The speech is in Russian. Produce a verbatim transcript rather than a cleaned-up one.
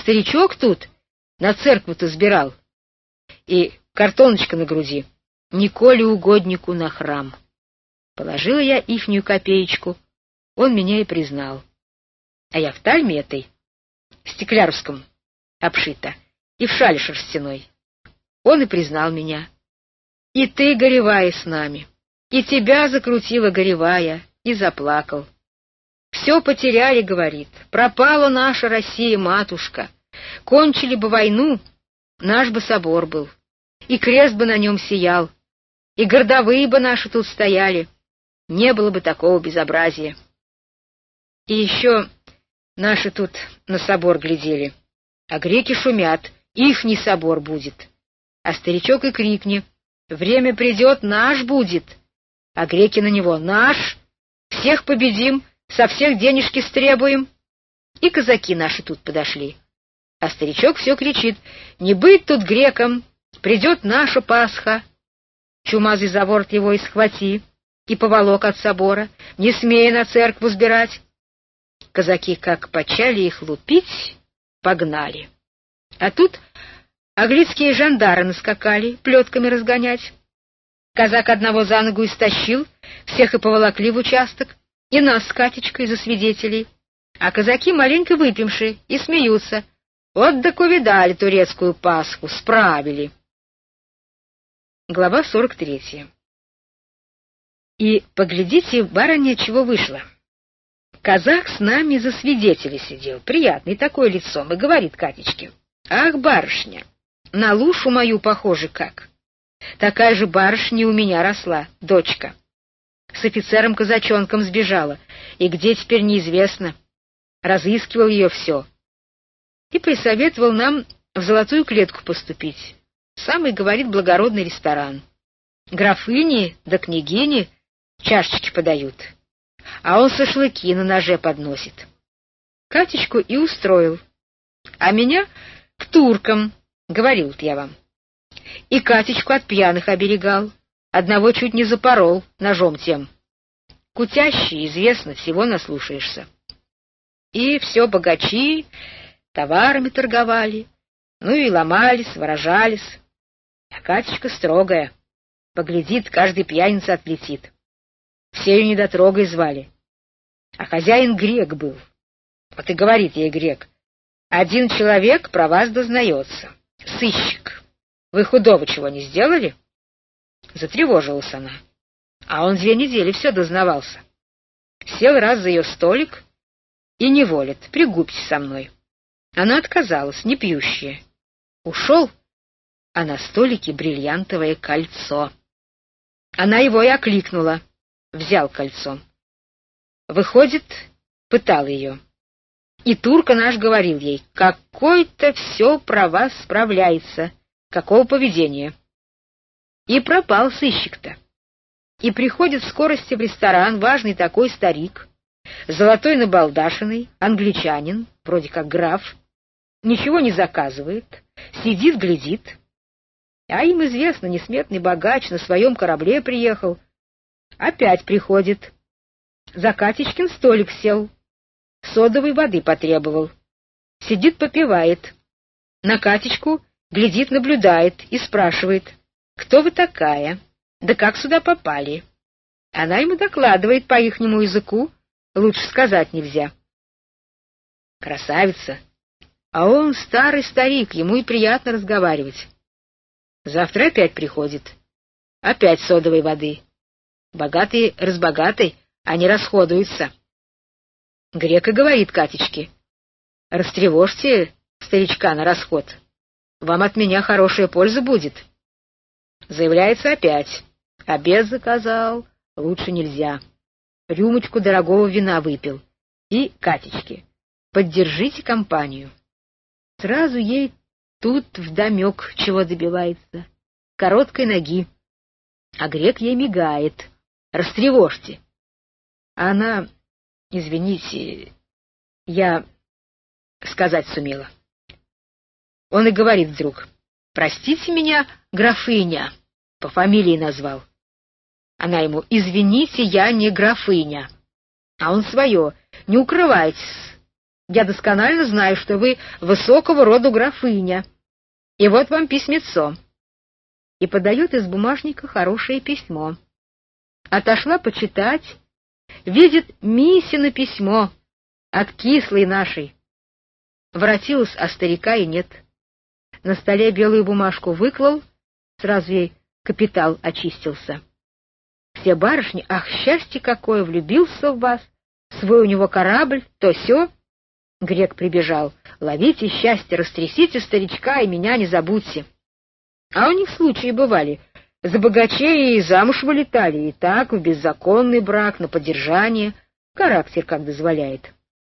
старичок тут на церкву-то сбирал. И картоночка на груди: «Николе угоднику на храм». Положила я ихнюю копеечку, он меня и признал. А я в тальме этой, стеклярском, обшита, и в шале шерстяной. Он и признал меня. И ты, горевая, с нами, и тебя закрутила горевая, и заплакал. Все потеряли, говорит, пропала наша Россия, матушка. Кончили бы войну, наш бы собор был, и крест бы на нем сиял, и городовые бы наши тут стояли, не было бы такого безобразия. И еще наши тут на собор глядели, а греки шумят, ихний собор будет. А старичок и крикни: «Время придет, наш будет!» А греки на него: «Наш! Всех победим, со всех денежки стребуем!» И казаки наши тут подошли. А старичок все кричит: «Не быть тут греком! Придет наша Пасха!» Чумазый за ворот его и схвати, и поволок от собора, не смея на церкву сбирать. Казаки, как почали их лупить, погнали. А тут аглицкие жандары наскакали, плетками разгонять. Казак одного за ногу истощил, всех и поволокли в участок, и нас с Катечкой за свидетелей. А казаки маленько выпивши и смеются: «Вот так увидали турецкую Пасху, справили». Глава сорок третья. И поглядите, барыня, чего вышло. Казак с нами за свидетеля сидел, приятный такое лицом, и говорит Катечке: «Ах, барышня, на лушу мою похоже как. Такая же барышня у меня росла, дочка. С офицером-казачонком сбежала, и где теперь неизвестно. Разыскивал ее все. И присоветовал нам в золотую клетку поступить. Самый, говорит, благородный ресторан. Графыни да княгини чашечки подают, а он шашлыки на ноже подносит. Катечку и устроил, а меня к туркам, говорил я вам. И Катечку от пьяных оберегал, одного чуть не запорол ножом тем. Кутящий, известно, всего наслушаешься. И все богачи товарами торговали, ну и ломались, выражались. А Катечка строгая, поглядит, каждый пьяница отлетит. Все ее недотрогой звали. А хозяин грек был. Вот и говорит ей грек: «Один человек про вас дознается. Сыщик. Вы худого чего не сделали?» Затревожилась она. А он две недели все дознавался. Сел раз за ее столик и не волит: «Пригубьте со мной». Она отказалась, не пьющая. Ушел, а на столике бриллиантовое кольцо. Она его и окликнула. Взял кольцо. Выходит, пытал ее. И турка наш говорил ей: «Какой-то все про вас справляется. Какого поведения?» И пропал сыщик-то. И приходит в скорости в ресторан важный такой старик, золотой набалдашенный, англичанин, вроде как граф, ничего не заказывает, сидит, глядит. А им известно, несметный богач на своем корабле приехал. Опять приходит. За Катечкин столик сел, содовой воды потребовал. Сидит, попивает. На Катечку глядит, наблюдает и спрашивает: «Кто вы такая? Да как сюда попали?» Она ему докладывает по ихнему языку, лучше сказать нельзя. Красавица. А он старый старик, ему и приятно разговаривать. Завтра опять приходит. Опять содовой воды. Богатый разбогатый, они расходуются. Грек и говорит Катечке: «Растревожьте старичка на расход. Вам от меня хорошая польза будет». Заявляется опять: «Обед заказал, лучше нельзя. Рюмочку дорогого вина выпил». И Катечке: «Поддержите компанию». Сразу ей тут вдомек, чего добивается. Короткой ноги. А грек ей мигает: «Растревожьте». А она: «Извините, я...» сказать сумела. Он и говорит вдруг: «Простите меня, графыня», по фамилии назвал. Она ему: «Извините, я не графыня». А он свое: «Не укрывайтесь, Я досконально знаю, что вы высокого рода графиня. И вот вам письмецо». И подает из бумажника хорошее письмо. Отошла почитать, видит Мисино письмо от кислой нашей. Воротилась, а старика и нет. На столе белую бумажку выклал, сразу ей капитал очистился. Все барышни: «Ах, счастье какое, влюбился в вас, свой у него корабль, то сё». Грек прибежал: «Ловите счастье, растрясите старичка и меня не забудьте». А у них случаи бывали. За богачей и замуж вылетали, и так в беззаконный брак, на поддержание, характер как дозволяет.